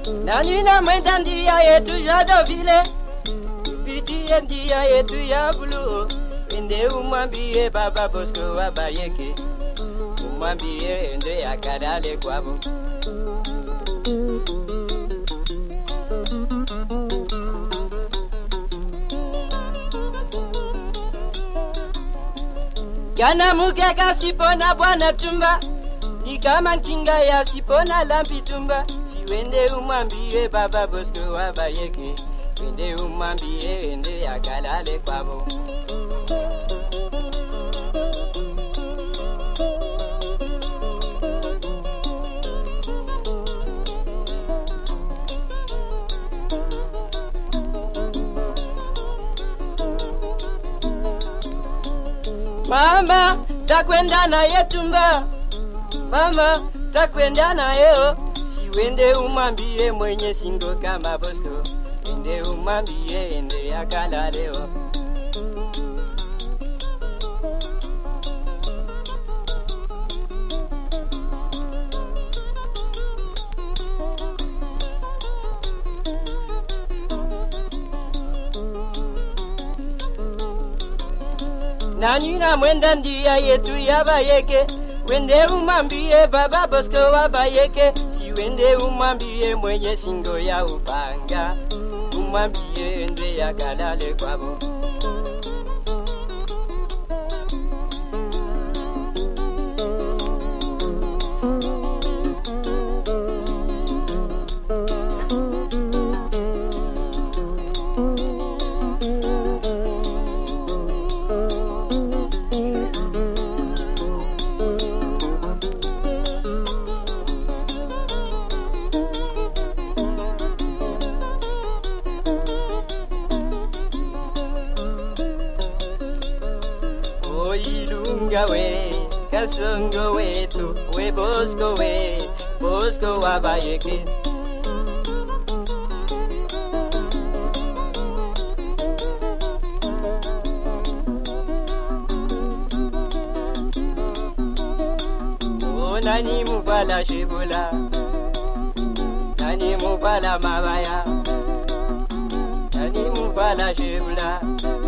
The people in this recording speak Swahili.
Nanina mwendandia yetu jadovile Piti ndia yetu ya bulu Ende umambie baba Bosco wabayeke Umambie ende akadale kwabo Kana mukeka sipona bwana tumba Ni kama kinga ya sipona lampi tumba Siwende umambie baba Bosco wabayeke Wende umambie ende akalale kwabo Mama, takwenda na yetumba Mama, takwenda na yeo Siwende umambie mwenye singo kama Bosco Ende umambie ende akala leo Nanina mwenda ndia yetu yabayeke Wende umambie baba Bosco wabayeke Siwende umambie mwenye singo ya upanga Umambie ende ya kalale kwabo Ilunga we, Kasongo we tu, we Bosco wabayeke Nani mubala shibula Nani mubala mabaya Nani mubala shibula